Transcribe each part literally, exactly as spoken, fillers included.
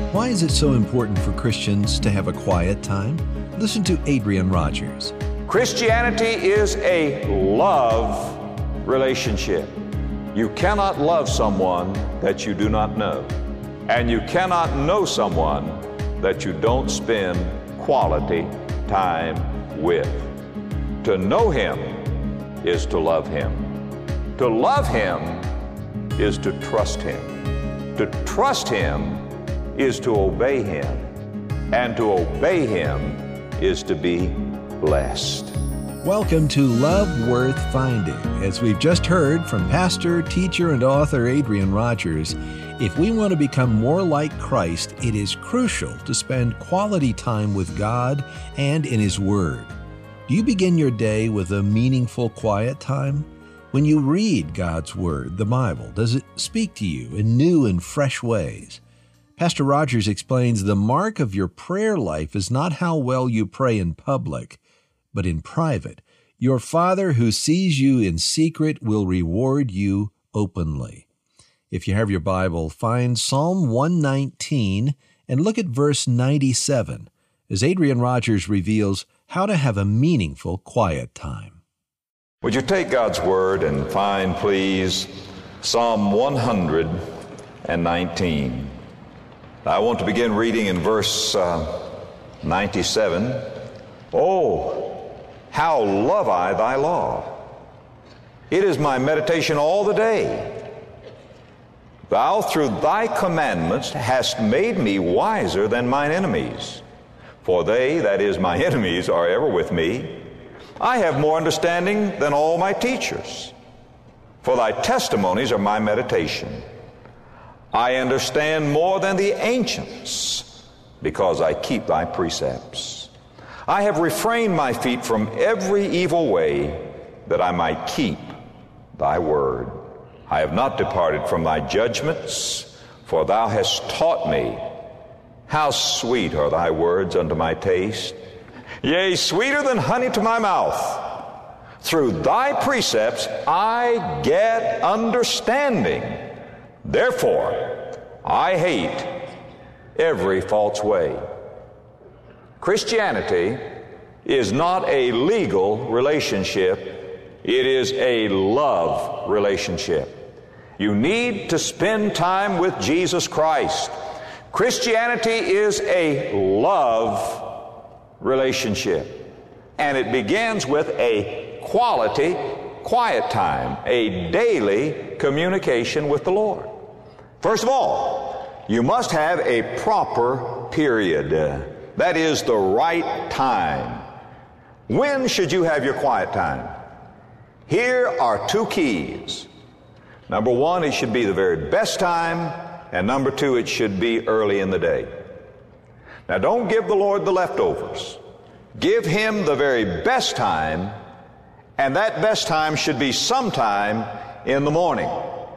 Why is it so important for Christians to have a quiet time? Listen to Adrian Rogers. Christianity is a love relationship. You cannot love someone that you do not know. And you cannot know someone that you don't spend quality time with. To know Him is to love Him. To love Him is to trust Him. To trust Him is to obey Him. And to obey Him is to be blessed. Welcome to Love Worth Finding. As we've just heard from pastor, teacher, and author Adrian Rogers, if we want to become more like Christ, it is crucial to spend quality time with God and in His Word. Do you begin your day with a meaningful quiet time? When you read God's Word, the Bible, does it speak to you in new and fresh ways? Pastor Rogers explains the mark of your prayer life is not how well you pray in public, but in private. Your Father who sees you in secret will reward you openly. If you have your Bible, find Psalm one nineteen and look at verse ninety-seven, as Adrian Rogers reveals how to have a meaningful quiet time. Would you take God's Word and find, please, Psalm one nineteen. I want to begin reading in verse uh, ninety-seven. Oh, how love I thy law! It is my meditation all the day. Thou through thy commandments hast made me wiser than mine enemies. For they, that is, my enemies, are ever with me. I have more understanding than all my teachers. For thy testimonies are my meditation. I understand more than the ancients, because I keep thy precepts. I have refrained my feet from every evil way, that I might keep thy word. I have not departed from thy judgments, for thou hast taught me. How sweet are thy words unto my taste, yea, sweeter than honey to my mouth. Through thy precepts I get understanding. Therefore I hate every false way. Christianity is not a legal relationship. It is a love relationship. You need to spend time with Jesus Christ. Christianity is a love relationship. And it begins with a quality, quiet time, a daily communication with the Lord. First of all, you must have a proper period. That is the right time. When should you have your quiet time? Here are two keys. Number one, it should be the very best time, and number two, it should be early in the day. Now, don't give the Lord the leftovers. Give Him the very best time, and that best time should be sometime in the morning.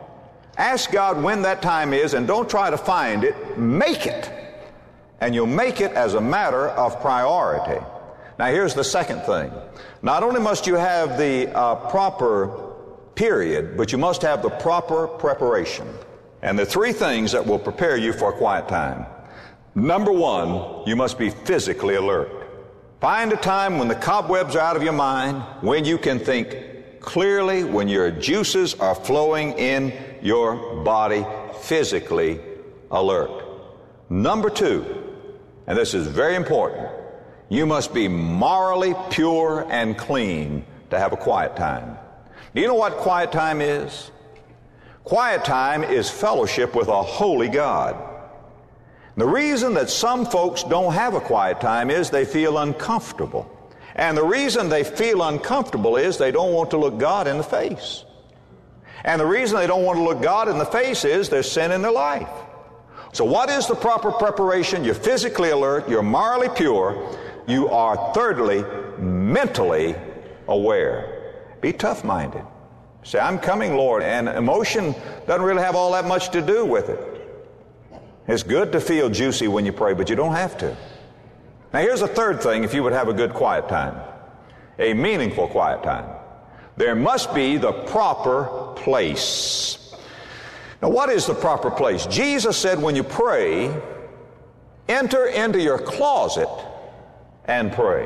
Ask God when that time is, and don't try to find it. Make it. And you'll make it as a matter of priority. Now, here's the second thing. Not only must you have the uh, proper period, but you must have the proper preparation. And the three things that will prepare you for a quiet time. Number one, you must be physically alert. Find a time when the cobwebs are out of your mind, when you can think clearly, when your juices are flowing in your body, physically alert. Number two, and this is very important, you must be morally pure and clean to have a quiet time. Do you know what quiet time is? Quiet time is fellowship with a holy God. The reason that some folks don't have a quiet time is they feel uncomfortable. And the reason they feel uncomfortable is they don't want to look God in the face. And the reason they don't want to look God in the face is there's sin in their life. So what is the proper preparation? You're physically alert, you're morally pure, you are thirdly mentally aware. Be tough-minded. Say, I'm coming, Lord, and emotion doesn't really have all that much to do with it. It's good to feel juicy when you pray, but you don't have to. Now, here's a third thing if you would have a good quiet time, a meaningful quiet time. There must be the proper place. Now, what is the proper place? Jesus said when you pray, enter into your closet and pray.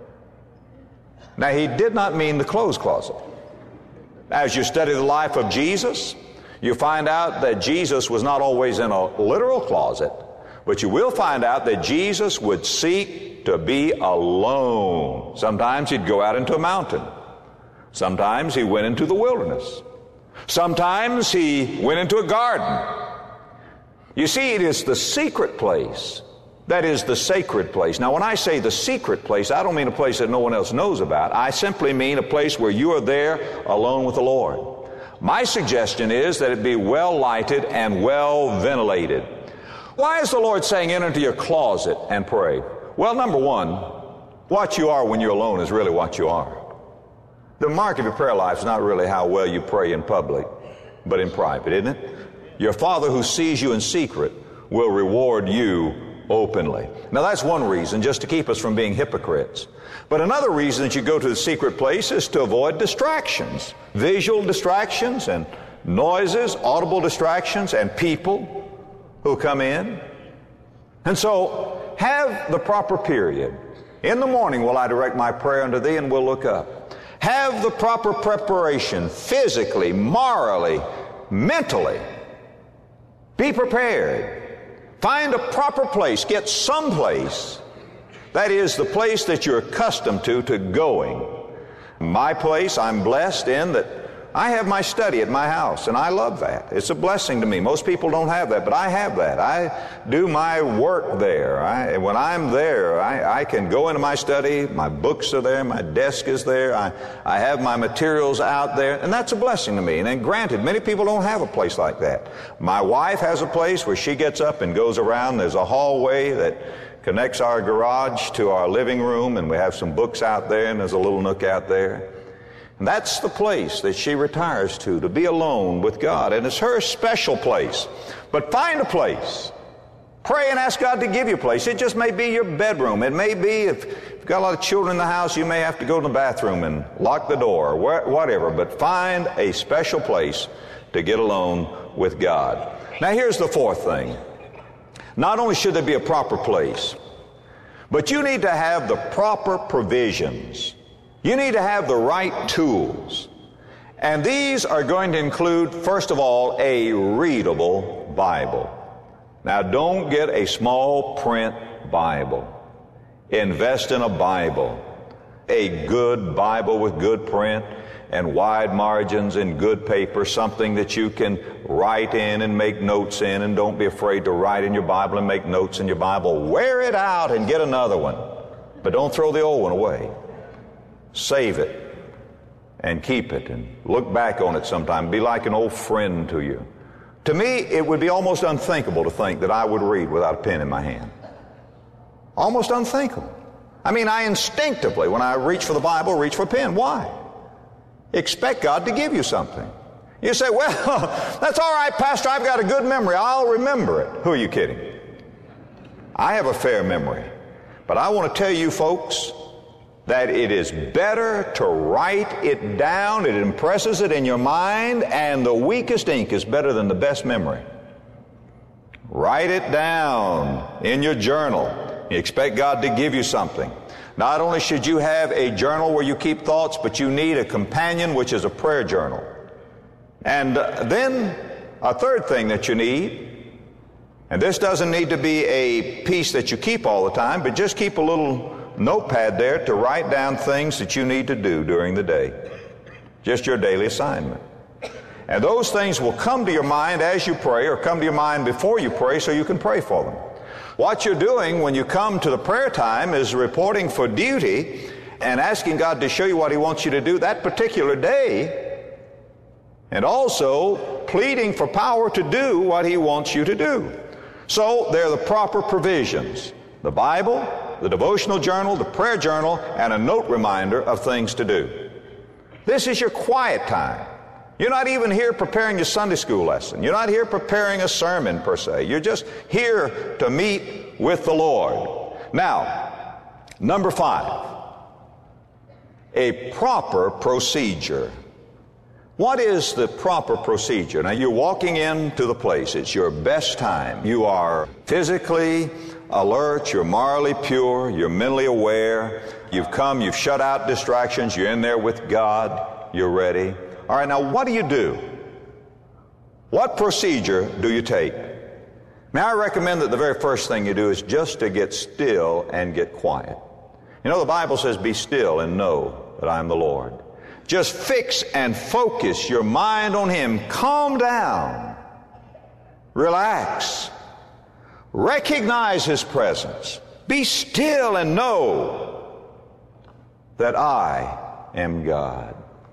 Now, he did not mean the clothes closet. As you study the life of Jesus, you find out that Jesus was not always in a literal closet, but you will find out that Jesus would seek to be alone. Sometimes he'd go out into a mountain. Sometimes he went into the wilderness. Sometimes he went into a garden. You see, it is the secret place that is the sacred place. Now, when I say the secret place, I don't mean a place that no one else knows about. I simply mean a place where you are there alone with the Lord. My suggestion is that it be well lighted and well ventilated. Why is the Lord saying enter into your closet and pray? Well, number one, what you are when you're alone is really what you are. The mark of your prayer life is not really how well you pray in public, but in private, isn't it? Your Father who sees you in secret will reward you openly. Now, that's one reason, just to keep us from being hypocrites. But another reason that you go to the secret place is to avoid distractions, visual distractions and noises, audible distractions, and people who come in. And so, have the proper period. In the morning will I direct my prayer unto thee, and we'll look up. Have the proper preparation, physically, morally, mentally. Be prepared. Find a proper place. Get some place. That is the place that you're accustomed to, to going. My place, I'm blessed in that I have my study at my house, and I love that. It's a blessing to me. Most people don't have that, but I have that. I do my work there. I, when I'm there, I, I can go into my study. My books are there. My desk is there. I, I have my materials out there, and that's a blessing to me. And then granted, many people don't have a place like that. My wife has a place where she gets up and goes around. There's a hallway that connects our garage to our living room, and we have some books out there, and there's a little nook out there. And that's the place that she retires to, to be alone with God. And it's her special place. But find a place. Pray and ask God to give you a place. It just may be your bedroom. It may be, if you've got a lot of children in the house, you may have to go to the bathroom and lock the door, or whatever. But find a special place to get alone with God. Now, here's the fourth thing. Not only should there be a proper place, but you need to have the proper provisions. You need to have the right tools. And these are going to include, first of all, a readable Bible. Now, don't get a small print Bible. Invest in a Bible. A good Bible with good print and wide margins and good paper, something that you can write in and make notes in, and don't be afraid to write in your Bible and make notes in your Bible. Wear it out and get another one. But don't throw the old one away. Save it and keep it and look back on it sometime. Be like an old friend to you. To me, it would be almost unthinkable to think that I would read without a pen in my hand. Almost unthinkable. I mean, I instinctively, when I reach for the Bible, reach for a pen. Why? Expect God to give you something. You say, well, that's all right, Pastor, I've got a good memory. I'll remember it. Who are you kidding? I have a fair memory. But I want to tell you folks that it is better to write it down. It impresses it in your mind, and the weakest ink is better than the best memory. Write it down in your journal. You expect God to give you something. Not only should you have a journal where you keep thoughts, but you need a companion, which is a prayer journal. And uh, then a third thing that you need, and this doesn't need to be a piece that you keep all the time, but just keep a little notepad there to write down things that you need to do during the day. Just your daily assignment. And those things will come to your mind as you pray, or come to your mind before you pray, so you can pray for them. What you're doing when you come to the prayer time is reporting for duty and asking God to show you what He wants you to do that particular day, and also pleading for power to do what He wants you to do. So there are the proper provisions: the Bible, the devotional journal, the prayer journal, and a note reminder of things to do. This is your quiet time. You're not even here preparing your Sunday school lesson. You're not here preparing a sermon per se. You're just here to meet with the Lord. Now, number five, a proper procedure. What is the proper procedure? Now, you're walking into the place. It's your best time. You are physically alert, you're morally pure, you're mentally aware, you've come, you've shut out distractions, you're in there with God, you're ready. All right, now what do you do? What procedure do you take? May I recommend that the very first thing you do is just to get still and get quiet. You know, the Bible says, be still and know that I am the Lord. Just fix and focus your mind on Him. Calm down. Relax. Recognize His presence. Be still and know that I am God.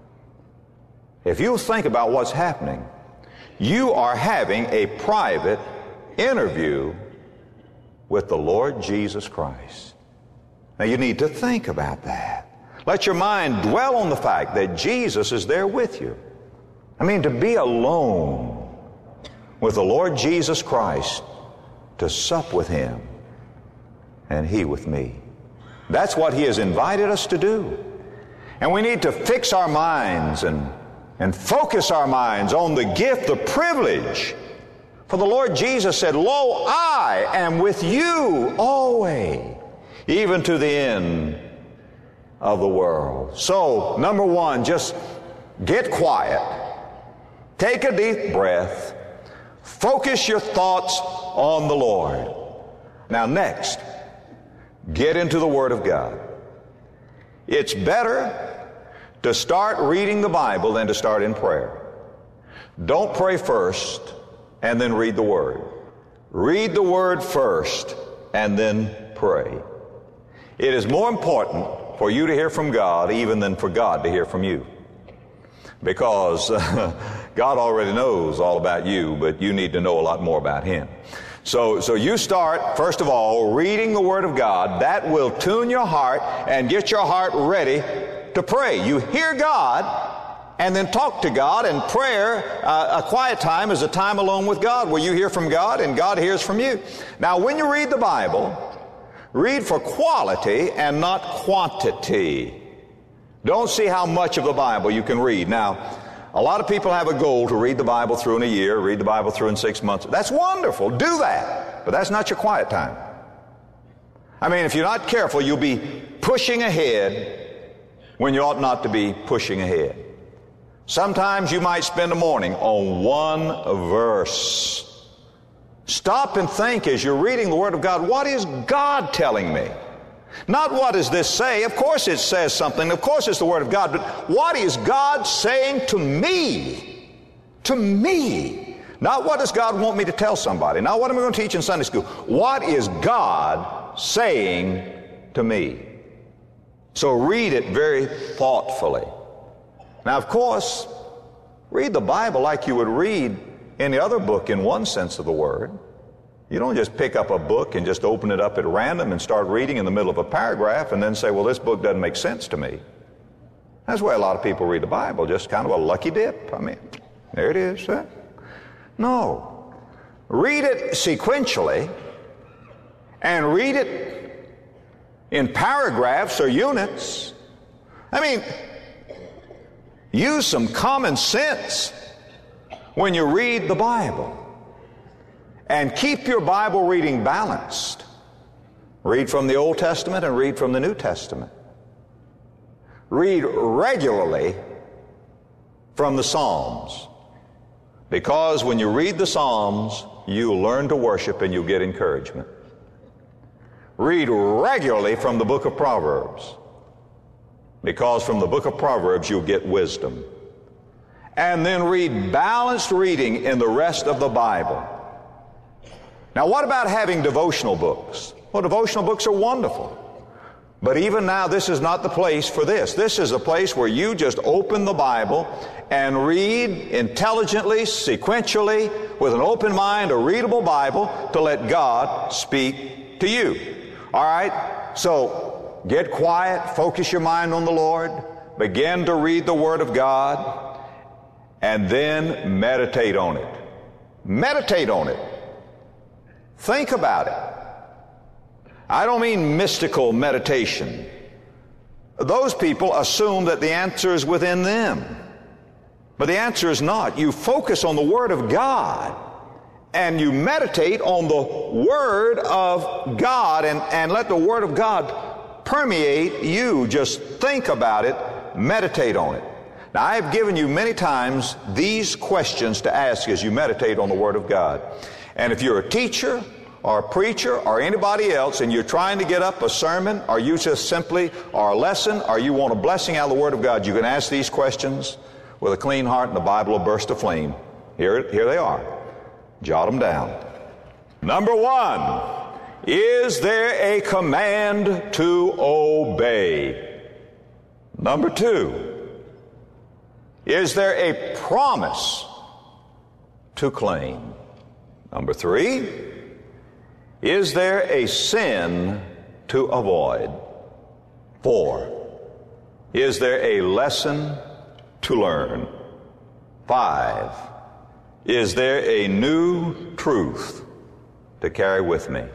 If you think about what's happening, you are having a private interview with the Lord Jesus Christ. Now you need to think about that. Let your mind dwell on the fact that Jesus is there with you. I mean, to be alone with the Lord Jesus Christ, to sup with Him and He with me. That's what He has invited us to do. And we need to fix our minds and, and focus our minds on the gift, the privilege. For the Lord Jesus said, lo, I am with you always, even to the end of the world. So, number one, just get quiet. Take a deep breath. Focus your thoughts on the Lord. Now, next, get into the Word of God. It's better to start reading the Bible than to start in prayer. Don't pray first and then read the Word. Read the Word first and then pray. It is more important for you to hear from God even than for God to hear from you. Because uh, God already knows all about you, but you need to know a lot more about Him. So, so you start, first of all, reading the Word of God. That will tune your heart and get your heart ready to pray. You hear God and then talk to God, and prayer, uh, a quiet time, is a time alone with God where you hear from God and God hears from you. Now, when you read the Bible, read for quality and not quantity. Don't see how much of the Bible you can read. Now, a lot of people have a goal to read the Bible through in a year, read the Bible through in six months. That's wonderful. Do that. But that's not your quiet time. I mean, if you're not careful, you'll be pushing ahead when you ought not to be pushing ahead. Sometimes you might spend a morning on one verse. Stop and think as you're reading the Word of God, what is God telling me? Not what does this say? Of course it says something. Of course it's the Word of God. But what is God saying to me? To me. Not what does God want me to tell somebody. Not what am I going to teach in Sunday school. What is God saying to me? So read it very thoughtfully. Now, of course, read the Bible like you would read any other book in one sense of the word. You don't just pick up a book and just open it up at random and start reading in the middle of a paragraph and then say, well, this book doesn't make sense to me. That's the way a lot of people read the Bible, just kind of a lucky dip. I mean, there it is. Huh? No. Read it sequentially and read it in paragraphs or units. I mean, use some common sense when you read the Bible. And keep your Bible reading balanced. Read from the Old Testament and read from the New Testament. Read regularly from the Psalms. Because when you read the Psalms, you'll learn to worship and you'll get encouragement. Read regularly from the book of Proverbs. Because from the book of Proverbs, you'll get wisdom. And then read balanced reading in the rest of the Bible. Now, what about having devotional books? Well, devotional books are wonderful. But even now, this is not the place for this. This is a place where you just open the Bible and read intelligently, sequentially, with an open mind, a readable Bible, to let God speak to you. All right? So, get quiet, focus your mind on the Lord, begin to read the Word of God, and then meditate on it. Meditate on it. Think about it. I don't mean mystical meditation. Those people assume that the answer is within them. But the answer is not. You focus on the Word of God and you meditate on the Word of God, and, and let the Word of God permeate you. Just think about it, meditate on it. Now, I have given you many times these questions to ask as you meditate on the Word of God. And if you're a teacher or a preacher or anybody else and you're trying to get up a sermon, or you just simply are a lesson, or you want a blessing out of the Word of God, you can ask these questions with a clean heart, and the Bible will burst aflame. Here, here they are. Jot them down. Number one, is there a command to obey? Number two, is there a promise to claim? Number three, is there a sin to avoid? Four, is there a lesson to learn? Five, is there a new truth to carry with me?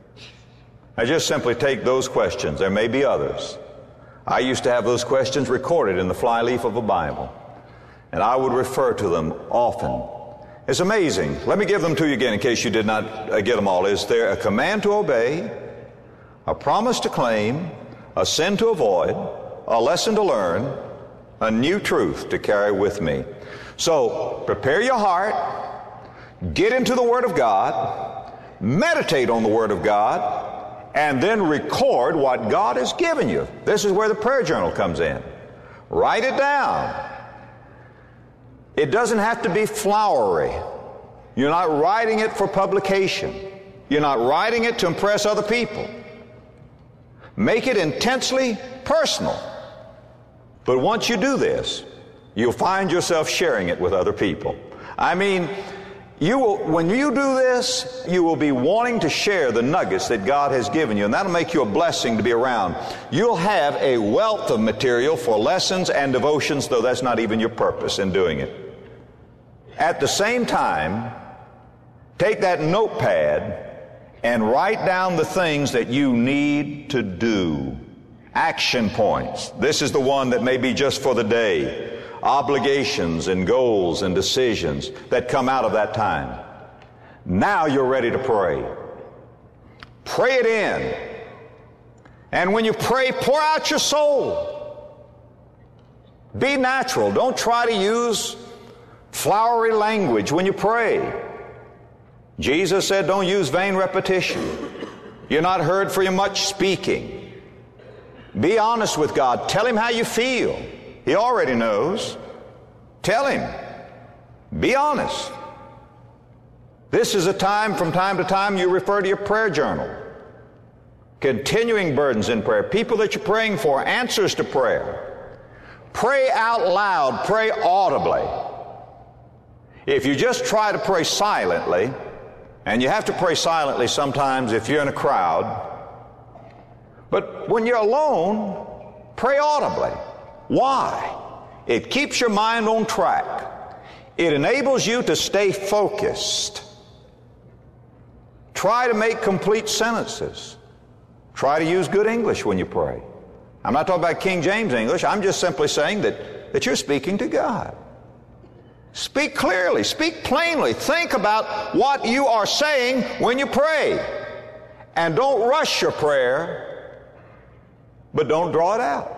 I just simply take those questions. There may be others. I used to have those questions recorded in the flyleaf of a Bible, and I would refer to them often. It's amazing. Let me give them to you again in case you did not uh, get them all. Is there a command to obey, a promise to claim, a sin to avoid, a lesson to learn, a new truth to carry with me? So, prepare your heart, get into the Word of God, meditate on the Word of God, and then record what God has given you. This is where the prayer journal comes in. Write it down. It doesn't have to be flowery. You're not writing it for publication. You're not writing it to impress other people. Make it intensely personal. But once you do this, you'll find yourself sharing it with other people. I mean, you will, when you do this, you will be wanting to share the nuggets that God has given you, and that'll make you a blessing to be around. You'll have a wealth of material for lessons and devotions, though that's not even your purpose in doing it. At the same time, take that notepad and write down the things that you need to do. Action points. This is the one that may be just for the day. Obligations and goals and decisions that come out of that time. Now you're ready to pray. Pray it in. And when you pray, pour out your soul. Be natural. Don't try to use flowery language when you pray. Jesus said, don't use vain repetition. You're not heard for your much speaking. Be honest with God. Tell Him how you feel. He already knows. Tell Him. Be honest. This is a time, from time to time, you refer to your prayer journal. Continuing burdens in prayer. People that you're praying for. Answers to prayer. Pray out loud. Pray audibly. If you just try to pray silently, and you have to pray silently sometimes if you're in a crowd, but when you're alone, pray audibly. Why? It keeps your mind on track. It enables you to stay focused. Try to make complete sentences. Try to use good English when you pray. I'm not talking about King James English. I'm just simply saying that, that you're speaking to God. Speak clearly. Speak plainly. Think about what you are saying when you pray. And don't rush your prayer, but don't draw it out.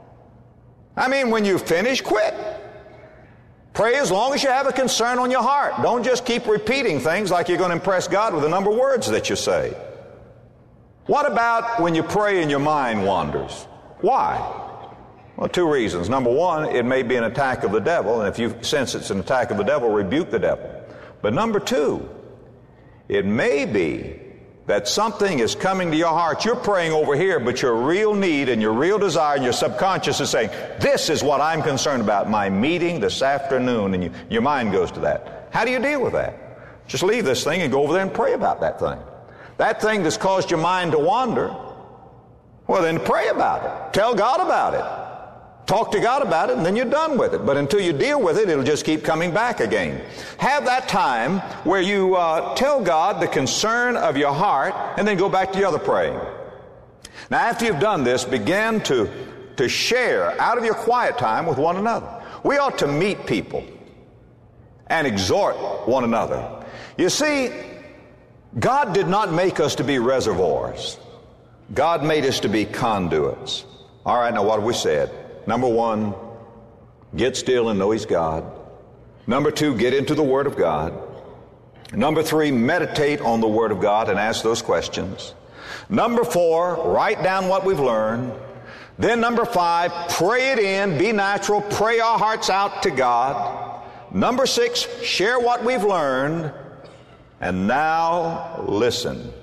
I mean, when you finish, quit. Pray as long as you have a concern on your heart. Don't just keep repeating things like you're going to impress God with the number of words that you say. What about when you pray and your mind wanders? Why? Well, two reasons. Number one, it may be an attack of the devil, and if you sense it's an attack of the devil, rebuke the devil. But number two, it may be that something is coming to your heart. You're praying over here, but your real need and your real desire and your subconscious is saying, this is what I'm concerned about, my meeting this afternoon, and you, your mind goes to that. How do you deal with that? Just leave this thing and go over there and pray about that thing. That thing that's caused your mind to wander, well, then pray about it. Tell God about it. Talk to God about it, and then you're done with it. But until you deal with it, it'll just keep coming back again. Have that time where you uh, tell God the concern of your heart, and then go back to the other praying. Now, after you've done this, begin to, to share out of your quiet time with one another. We ought to meet people and exhort one another. You see, God did not make us to be reservoirs. God made us to be conduits. All right, now what have we said? Number one, get still and know He's God. Number two, get into the Word of God. Number three, meditate on the Word of God and ask those questions. Number four, write down what we've learned. Then number five, pray it in, be natural, pray our hearts out to God. Number six, share what we've learned. And now listen.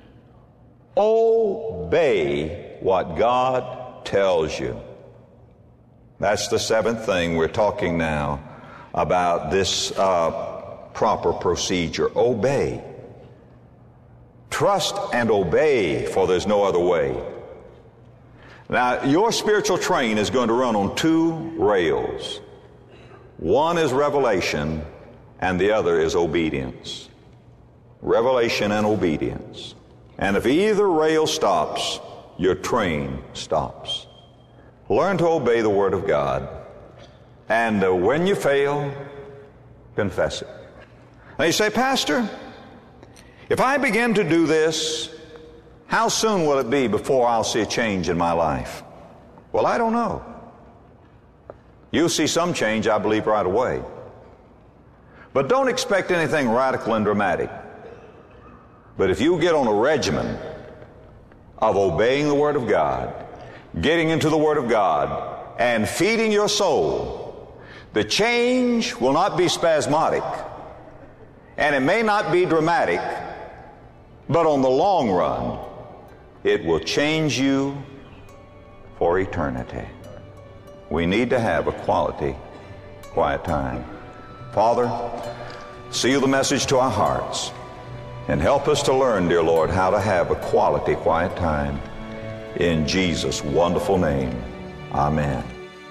Obey what God tells you. That's the seventh thing we're talking now about, this uh, proper procedure. Obey. Trust and obey, for there's no other way. Now, your spiritual train is going to run on two rails. One is revelation, and the other is obedience. Revelation and obedience. And if either rail stops, your train stops. Learn to obey the Word of God. And uh, when you fail, confess it. Now you say, Pastor, if I begin to do this, how soon will it be before I'll see a change in my life? Well, I don't know. You'll see some change, I believe, right away. But don't expect anything radical and dramatic. But if you get on a regimen of obeying the Word of God, getting into the Word of God, and feeding your soul, the change will not be spasmodic, and it may not be dramatic, but on the long run, it will change you for eternity. We need to have a quality, quiet time. Father, seal the message to our hearts and help us to learn, dear Lord, how to have a quality, quiet time. In Jesus' wonderful name, amen.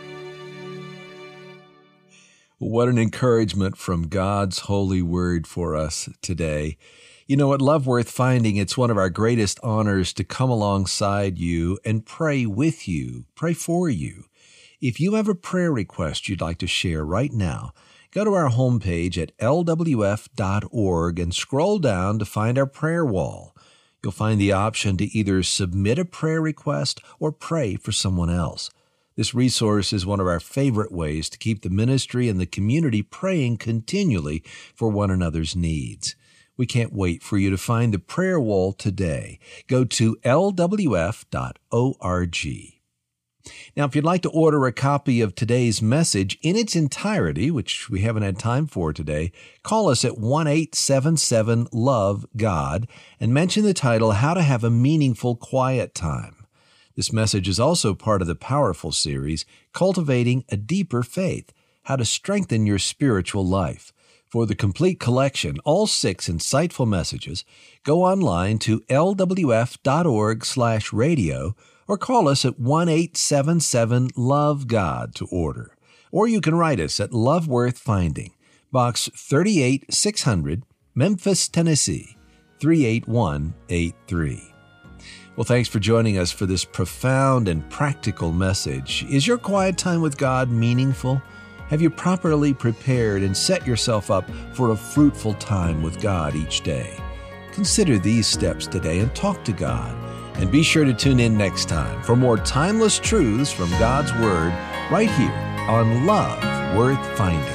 What an encouragement from God's holy word for us today. You know, at Love Worth Finding, it's one of our greatest honors to come alongside you and pray with you, pray for you. If you have a prayer request you'd like to share right now, go to our homepage at L W F dot org and scroll down to find our prayer wall. You'll find the option to either submit a prayer request or pray for someone else. This resource is one of our favorite ways to keep the ministry and the community praying continually for one another's needs. We can't wait for you to find the prayer wall today. Go to L W F dot org. Now, if you'd like to order a copy of today's message in its entirety, which we haven't had time for today, call us at one eight seven seven love God and mention the title, How to Have a Meaningful Quiet Time. This message is also part of the powerful series, Cultivating a Deeper Faith, How to Strengthen Your Spiritual Life. For the complete collection, all six insightful messages, go online to L W F dot org slash radio or call us at one eight seven seven love God to order. Or you can write us at Love Worth Finding, Box thirty-eight six hundred, Memphis, Tennessee, three eight one eight three. Well, thanks for joining us for this profound and practical message. Is your quiet time with God meaningful? Have you properly prepared and set yourself up for a fruitful time with God each day? Consider these steps today and talk to God. And be sure to tune in next time for more timeless truths from God's Word right here on Love Worth Finding.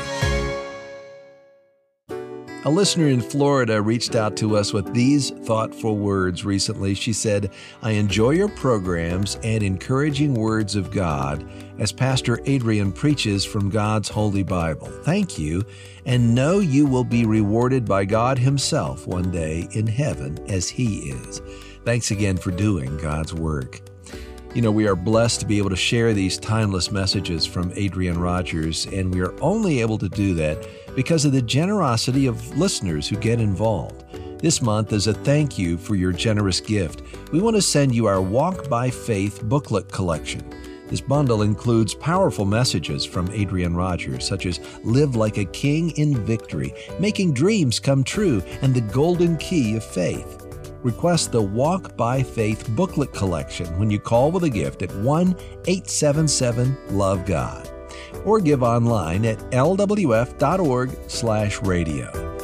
A listener in Florida reached out to us with these thoughtful words recently. She said, I enjoy your programs and encouraging words of God as Pastor Adrian preaches from God's Holy Bible. Thank you, and know you will be rewarded by God Himself one day in heaven as He is. Thanks again for doing God's work. You know, we are blessed to be able to share these timeless messages from Adrian Rogers, and we are only able to do that because of the generosity of listeners who get involved. This month, as a thank you for your generous gift, we want to send you our Walk by Faith booklet collection. This bundle includes powerful messages from Adrian Rogers, such as Live Like a King in Victory, Making Dreams Come True, and The Golden Key of Faith. Request the Walk by Faith booklet collection when you call with a gift at one eight seven seven love God. Or give online at L W F dot org slash radio.